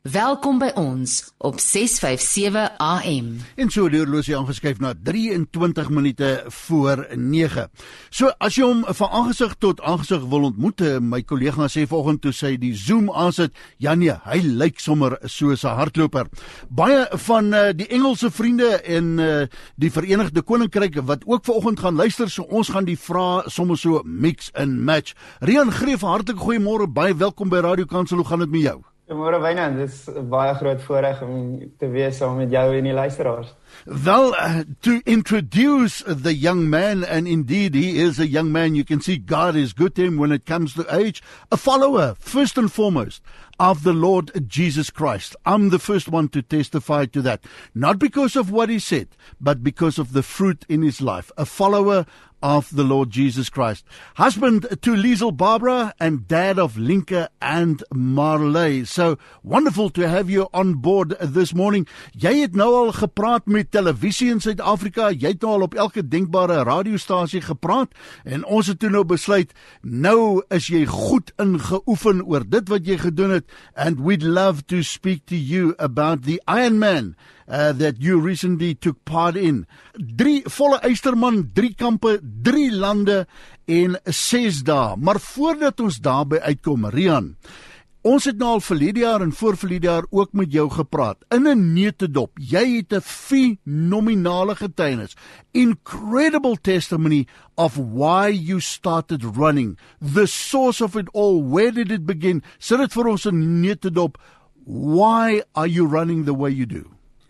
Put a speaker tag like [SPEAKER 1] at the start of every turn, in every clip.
[SPEAKER 1] Welkom by ons op 657 AM.
[SPEAKER 2] En so die horlosie aangeskuif na 23 minute voor 9. So as jy hom van aangesig tot aangesig wil ontmoet, my kollega sê vanoggend toe sy die Zoom aansit, ja nee, hy lyk sommer soos 'n hardloper. Baie van die Engelse vriende en die Verenigde Koninkryk wat ook vanoggend gaan luister, so ons gaan die vrae sommer so mix and match. Rian Greef, hartlik goeiemôre, baie welkom by Radio Kansel. Hoe gaan dit met jou?
[SPEAKER 3] Goeiemôre Wynand, dit is 'n baie groot voorreg om te wees saam met jou en die luisteraars.
[SPEAKER 2] Well, to introduce the young man, and indeed he is a young man, you can see God is good to him when it comes to age, a follower, first and foremost, of the Lord Jesus Christ. I'm the first one to testify to that, not because of what he said, but because of the fruit in his life, a follower of the Lord Jesus Christ. Husband to Liesel Barbara and dad of Linka and Marley. So wonderful to have you on board this morning. Jy het nou al gepraat met televisie in Suid-Afrika, jy het nou al op elke denkbare radiostasie gepraat en ons het toe nou besluit, nou is jy goed ingeoefen oor dit wat jy gedoen het, and we'd love to speak to you about the Ironman that you recently took part in. 3 volle Eysterman, 3 kampe, 3 lande en 6 dae. Maar voordat ons daarby uitkom, Rian, ons het nou al verlede jaar en voorverlede jaar ook met jou gepraat. In 'n neutedop, jy het 'n fenominale getuienis, incredible testimony of why you started running, the source of it all, where did it begin? Sit dit vir ons in neutedop, why are you running the way you do?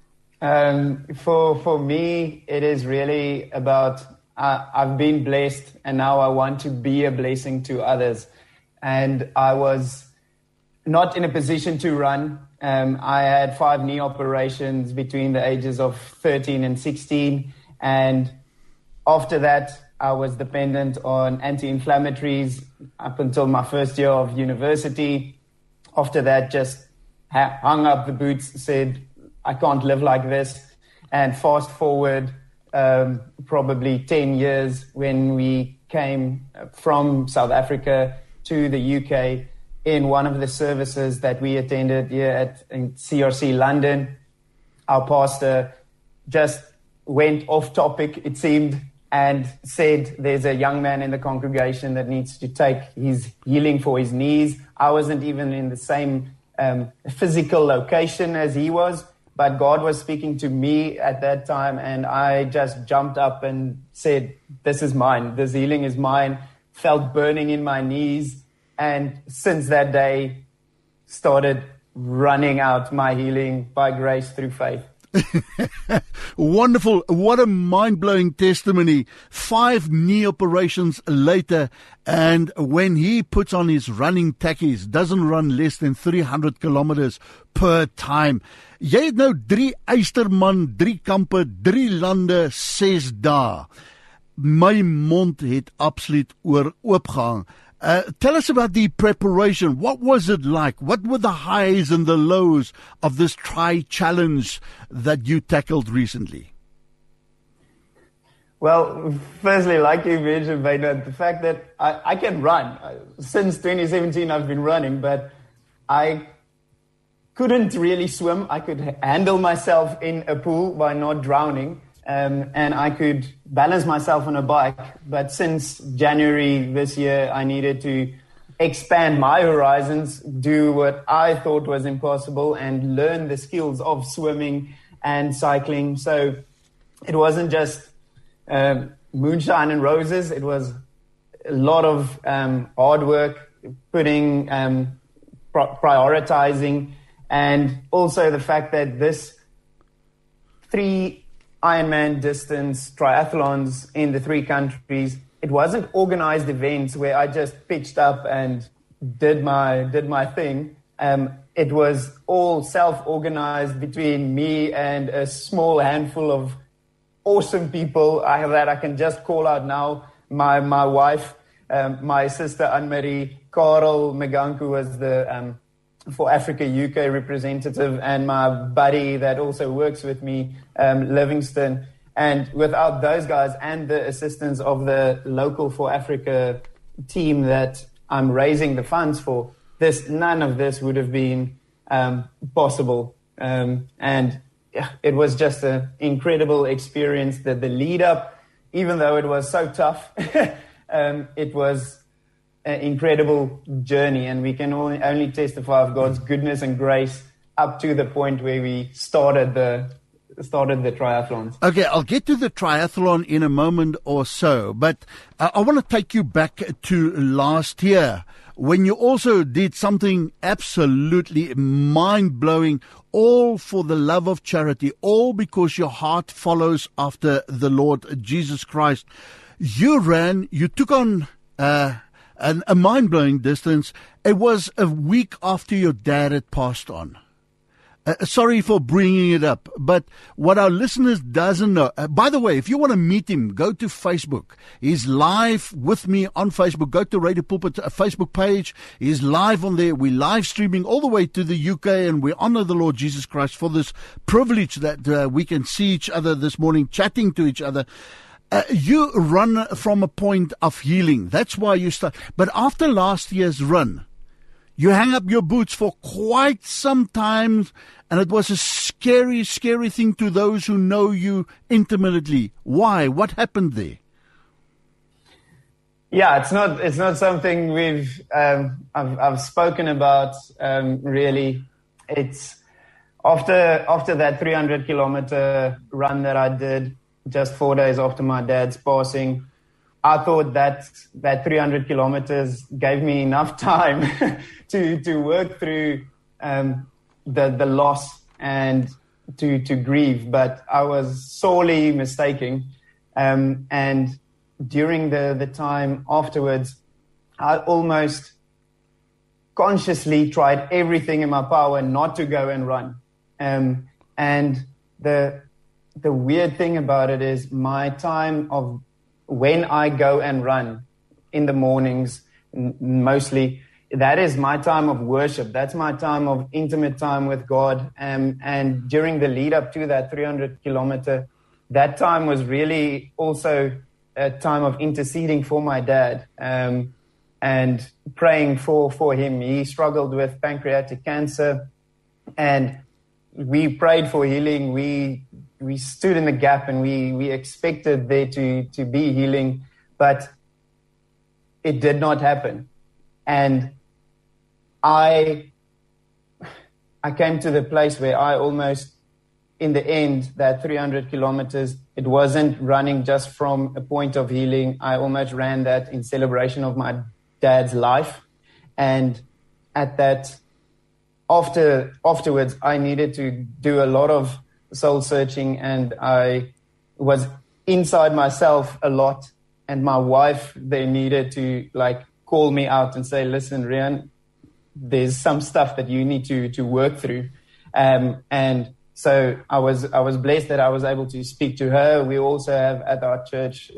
[SPEAKER 3] For me, it is really about, I've been blessed and now I want to be a blessing to others. And I was not in a position to run. I had 5 knee operations between the ages of 13 and 16. And after that, I was dependent on anti-inflammatories up until my first year of university. After that, just hung up the boots, said, I can't live like this. And fast forward probably 10 years when we came from South Africa to the UK in one of the services that we attended here in CRC London. Our pastor just went off topic, it seemed, and said there's a young man in the congregation that needs to take his healing for his knees. I wasn't even in the same physical location as he was, but God was speaking to me at that time, and I just jumped up and said, this is mine. This healing is mine. Felt burning in my knees. And since that day, started running out my healing by grace through faith.
[SPEAKER 2] Wonderful. What a mind-blowing testimony. 5 knee operations later, and when he puts on his running tackies, doesn't run less than 300 kilometers per time. Jy het nou 3 Eysterman, 3 kampe, 3 lande, 6 dae. My mond het absoluut oopgehang. Tell us about the preparation. What was it like? What were the highs and the lows of this tri-challenge that you tackled recently?
[SPEAKER 3] Well, firstly, like you mentioned, Wynand, the fact that I can run. Since 2017, I've been running, but I couldn't really swim. I could handle myself in a pool by not drowning. And I could balance myself on a bike. But since January this year, I needed to expand my horizons, do what I thought was impossible, and learn the skills of swimming and cycling. So it wasn't just moonshine and roses. It was a lot of hard work, prioritizing, and also the fact that this 3 Ironman distance triathlons in the 3 countries, it wasn't organized events where I just pitched up and did my thing. It was all self-organized between me and a small handful of awesome people that I can just call out now. My wife, my sister Anne-Marie, Karel Meganku was the for Africa UK representative, and my buddy that also works with me, Livingston. And without those guys and the assistance of the local For Africa team that I'm raising the funds for, none of this would have been possible. And it was just an incredible experience. The lead up, even though it was so tough, it was an incredible journey, and we can only testify of God's goodness and grace up to the point where we started the triathlons.
[SPEAKER 2] Okay, I'll get to the triathlon in a moment or so, but I want to take you back to last year when you also did something absolutely mind-blowing, all for the love of charity, all because your heart follows after the Lord Jesus Christ. You took on a mind-blowing distance. It was a week after your dad had passed on. Sorry for bringing it up, but what our listeners doesn't know, by the way, if you want to meet him, go to Facebook. He's live with me on Facebook. Go to Radio Pulpit Facebook page. He's live on there. We're live streaming all the way to the UK, and we honor the Lord Jesus Christ for this privilege that we can see each other this morning, chatting to each other. You run from a point of healing. That's why you start. But after last year's run, you hang up your boots for quite some time, and it was a scary, scary thing to those who know you intimately. Why? What happened there?
[SPEAKER 3] Yeah, it's not something I've spoken about really. It's after that 300 kilometer run that I did just 4 days after my dad's passing. I thought that 300 kilometers gave me enough time to work through the loss and to grieve, but I was sorely mistaken. And during the time afterwards, I almost consciously tried everything in my power not to go and run. And the weird thing about it is my time of when I go and run in the mornings, mostly, that is my time of worship. That's my time of intimate time with God. And during the lead up to that 300 kilometer, that time was really also a time of interceding for my dad and praying for him. He struggled with pancreatic cancer, and we prayed for healing. We stood in the gap, and we expected there to be healing, but it did not happen. And I came to the place where I almost, in the end, that 300 kilometers, it wasn't running just from a point of healing. I almost ran that in celebration of my dad's life. And at that, afterwards, I needed to do a lot of soul searching, and I was inside myself a lot. And my wife, they needed to call me out and say, listen, Rian, there's some stuff that you need to work through. And so I was blessed that I was able to speak to her. We also have at our church,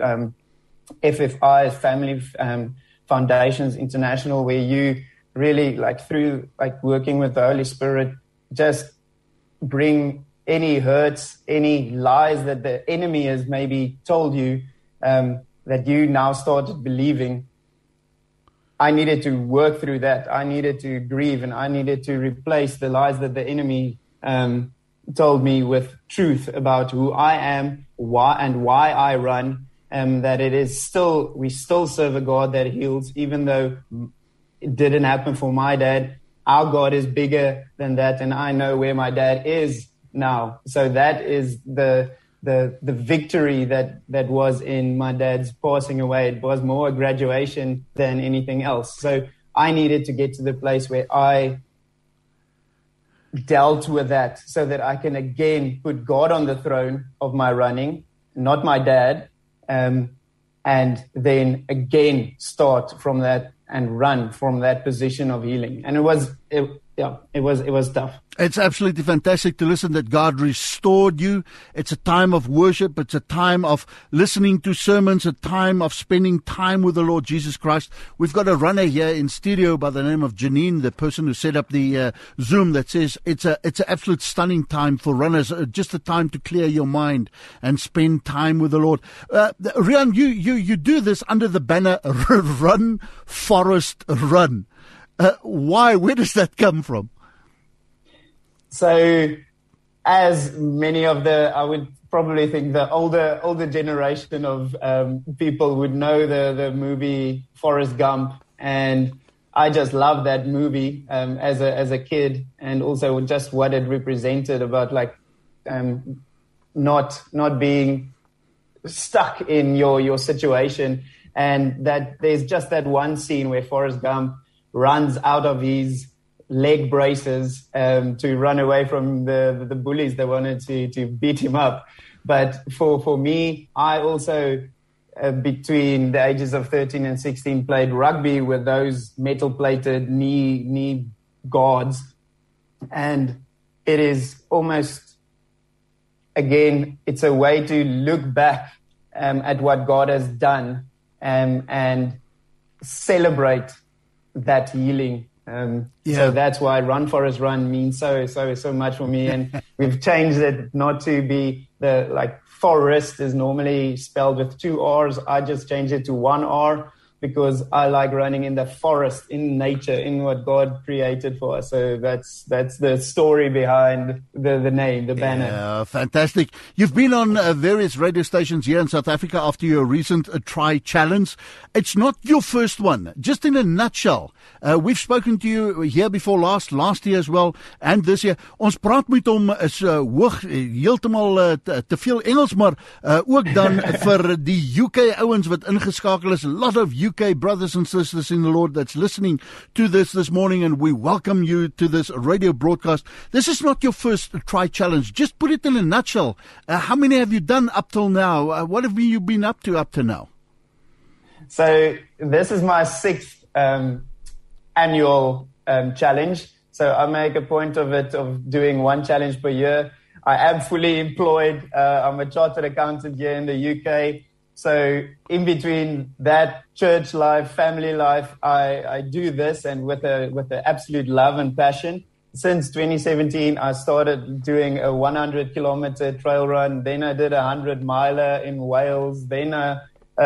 [SPEAKER 3] FFI, Family Foundations International, where you really through working with the Holy Spirit, just bring any hurts, any lies that the enemy has maybe told you, that you now started believing. I needed to work through that. I needed to grieve, and I needed to replace the lies that the enemy told me with truth about who I am, why I run, that we still serve a God that heals, even though it didn't happen for my dad. Our God is bigger than that, and I know where my dad is now. So that is the victory that was in my dad's passing away. It was more a graduation than anything else. So I needed to get to the place where I dealt with that so that I can again put God on the throne of my running, not my dad, and then again start from that and run from that position of healing. And it was tough.
[SPEAKER 2] It's absolutely fantastic to listen that God restored you. It's a time of worship. It's a time of listening to sermons, a time of spending time with the Lord Jesus Christ. We've got a runner here in studio by the name of Janine, the person who set up the Zoom, that says it's an absolute stunning time for runners, just a time to clear your mind and spend time with the Lord. Rian, you do this under the banner Run, Forest, Run. Why? Where does that come from?
[SPEAKER 3] So as many of I would probably think the older generation of people would know the movie Forrest Gump, and I just loved that movie as a kid, and also just what it represented about like not being stuck in your situation, and that there's just that one scene where Forrest Gump runs out of his leg braces to run away from the bullies that wanted to beat him up. But for me, I also between the ages of 13 and 16 played rugby with those metal-plated knee guards, and it is almost, again, it's a way to look back at what God has done and celebrate that healing. So that's why Run Forest Run means so much for me. And we've changed it not to be forest is normally spelled with 2 R's. I just changed it to 1 R because I like running in the forest, in nature, in what God created for us. So that's the story behind the name, the banner.
[SPEAKER 2] Yeah, fantastic. You've been on various radio stations here in South Africa after your recent Try Challenge. It's not your first one. Just in a nutshell, we've spoken to you here before last year as well, and this year. Ons praat met hom is hoog, heeltemal te veel Engels, maar ook dan vir die UK ouens wat ingeskakel is. A lot of UK brothers and sisters in the Lord that's listening to this morning, and we welcome you to this radio broadcast. This is not your first Try Challenge. Just put it in a nutshell. How many have you done up till now? What have you been up to now?
[SPEAKER 3] So this is my 6th annual challenge. So I make a point of doing 1 challenge per year. I am fully employed. I'm a chartered accountant here in the UK. So in between that church life, family life, I do this, and with a absolute love and passion. Since 2017, I started doing a 100-kilometer trail run. Then I did a 100-miler in Wales. Then I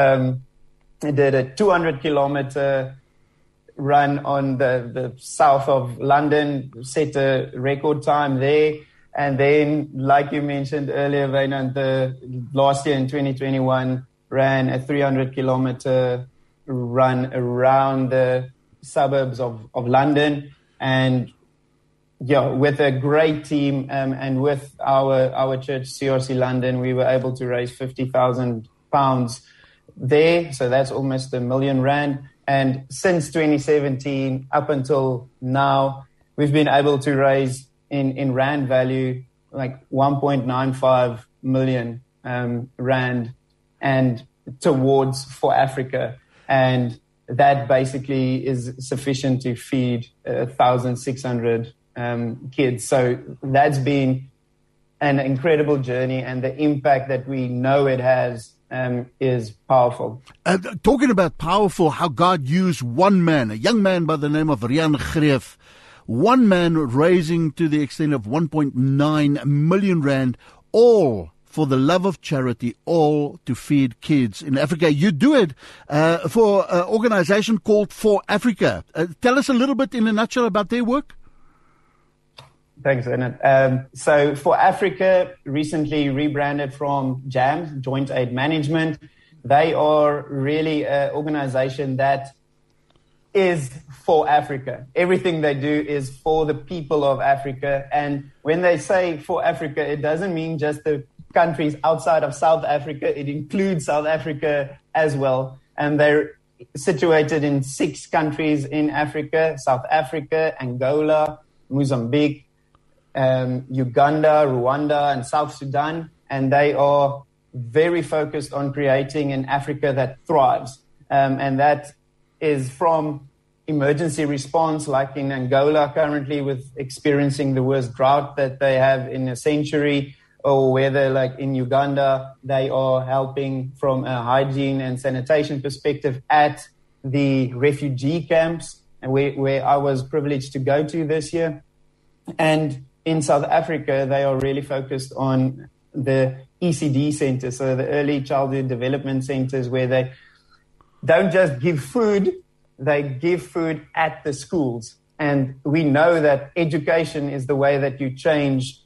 [SPEAKER 3] did a 200-kilometer run on the south of London, set a record time there. And then, like you mentioned earlier, Wynand, the last year in 2021, ran a 300-kilometer run around the suburbs of London. And yeah, with a great team and with our church, CRC London, we were able to raise £50,000 there. So that's almost R1 million. And since 2017 up until now, we've been able to raise in rand value like 1.95 million rand and towards for Africa. And that basically is sufficient to feed 1,600 kids. So that's been an incredible journey, and the impact that we know it has is powerful.
[SPEAKER 2] Talking about powerful, how God used one man, a young man by the name of Rian Greef, one man raising to the extent of 1.9 million rand, all for the love of charity, all to feed kids in Africa. You do it for an organization called For Africa. Tell us a little bit in a nutshell about their work.
[SPEAKER 3] Thanks, Bernard. So For Africa recently rebranded from JAMS, Joint Aid Management. They are really an organization that is for Africa. Everything they do is for the people of Africa. And when they say For Africa, it doesn't mean just the countries outside of South Africa. It includes South Africa as well. And they're situated in 6 countries in Africa: South Africa, Angola, Mozambique, Uganda, Rwanda, and South Sudan. And they are very focused on creating an Africa that thrives. And that is from emergency response, like in Angola currently with experiencing the worst drought that they have in a century, or whether like in Uganda, they are helping from a hygiene and sanitation perspective at the refugee camps, and where I was privileged to go to this year. And in South Africa, they are really focused on the ECD centers, so the early childhood development centers, where they don't just give food, they give food at the schools. And we know that education is the way that you change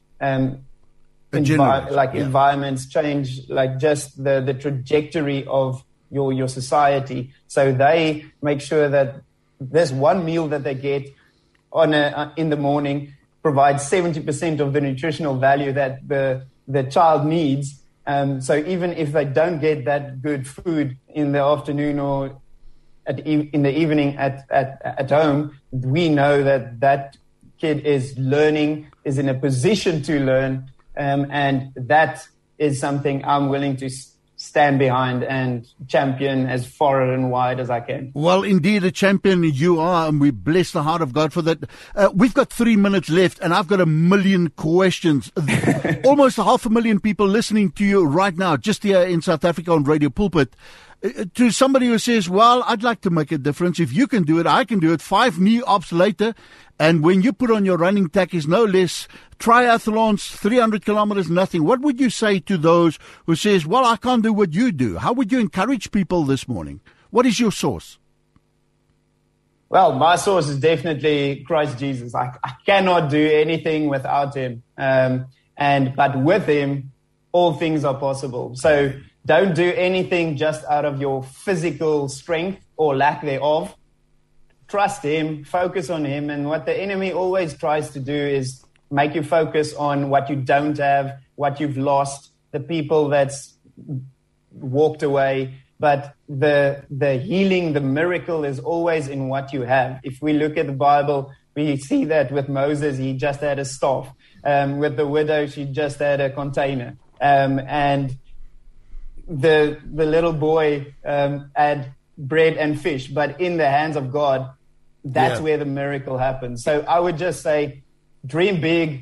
[SPEAKER 3] environments, change like just the trajectory of your society. So they make sure that this one meal that they get in the morning provides 70% of the nutritional value that the child needs. So even if they don't get that good food in the afternoon or in the evening at home, we know that kid is learning, is in a position to learn, and that is something I'm willing to stand behind and champion as far and wide as I can.
[SPEAKER 2] Well, indeed, a champion you are, and we bless the heart of God for that. We've got 3 minutes left, and I've got 1 million questions. Almost 500,000 people listening to you right now, just here in South Africa on Radio Pulpit. To somebody who says, well, I'd like to make a difference. If you can do it, I can do it. 5 knee ops later, and when you put on your running tack is no less, triathlons, 300 kilometers, nothing. What would you say to those who says, well, I can't do what you do? How would you encourage people this morning? What is your source?
[SPEAKER 3] Well, my source is definitely Christ Jesus. I cannot do anything without him. But with him, all things are possible. So don't do anything just out of your physical strength or lack thereof. Trust him, focus on him. And what the enemy always tries to do is make you focus on what you don't have, what you've lost, the people that's walked away. But the healing, the miracle is always in what you have. If we look at the Bible, we see that with Moses, he just had a staff. With the widow, she just had a container. And the little boy had bread and fish, but in the hands of God, that's where the miracle happens. So I would just say, dream big,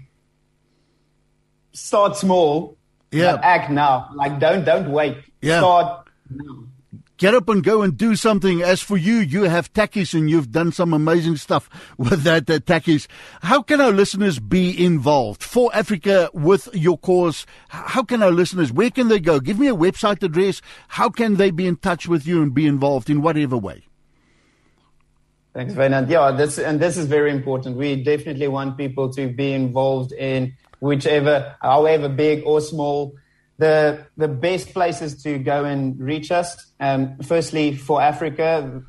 [SPEAKER 3] start small, but act now. Like don't wait. Start now.
[SPEAKER 2] Get up and go and do something. As for you, you have Takkies and you've done some amazing stuff with that Takkies. How can our listeners be involved for Africa with your cause? How can our listeners, where can they go? Give me a website address. How can they be in touch with you and be involved in whatever way?
[SPEAKER 3] Thanks, Wynand. Yeah, this is very important. We definitely want people to be involved in however big or small. The best places to go and reach us, firstly, For Africa,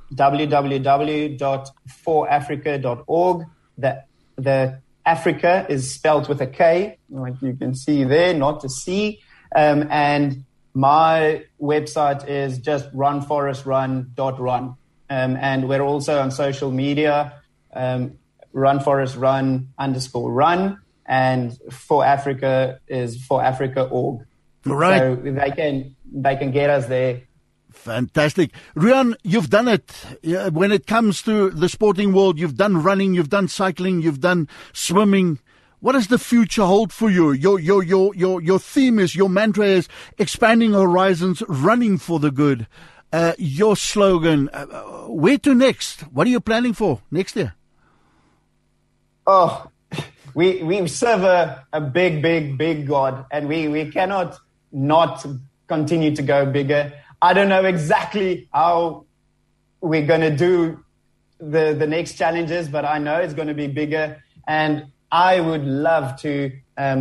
[SPEAKER 3] www.forafrica.org. The Africa is spelled with a K, like you can see there, not a C. And my website is just runforestrun.run. And we're also on social media, runforestrun_run, and For Africa is forafrica.org.
[SPEAKER 2] Right.
[SPEAKER 3] So they can get us there.
[SPEAKER 2] Fantastic. Riaan, you've done it. When it comes to the sporting world, you've done running, you've done cycling, you've done swimming. What does the future hold for you? Your theme is, your mantra is expanding horizons, running for the good. Your slogan, where to next? What are you planning for next year?
[SPEAKER 3] Oh, we serve a big God, and we cannot not continue to go bigger. I don't know exactly how we're going to do the next challenges, but I know it's going to be bigger, and I would love to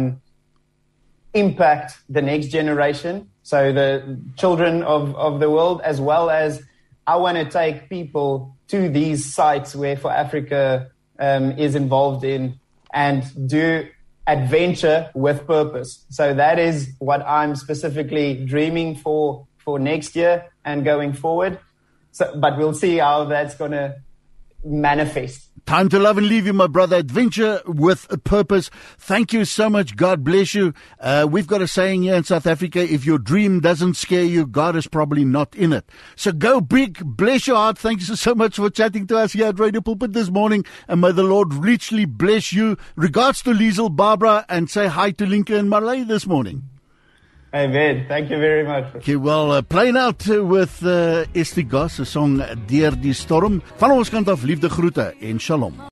[SPEAKER 3] impact the next generation, so the children of the world, as well as I want to take people to these sites where For Africa is involved in, and do adventure with purpose. So that is what I'm specifically dreaming for next year and going forward. But we'll see how that's going to manifest.
[SPEAKER 2] Time to love and leave you, my brother. Adventure with a purpose. Thank you so much. God bless you. We've got a saying here in South Africa, if your dream doesn't scare you, God is probably not in it. So go big. Bless your heart. Thank you so much for chatting to us here at Radio Pulpit this morning. And may the Lord richly bless you. Regards to Liesel, Barbara, and say hi to Linka and Marley this morning.
[SPEAKER 3] Amen. Thank you very much.
[SPEAKER 2] Okay, well, playing out with Esti Goss, 'n song Deur die Storm. Van ons kant af liefde groete en shalom.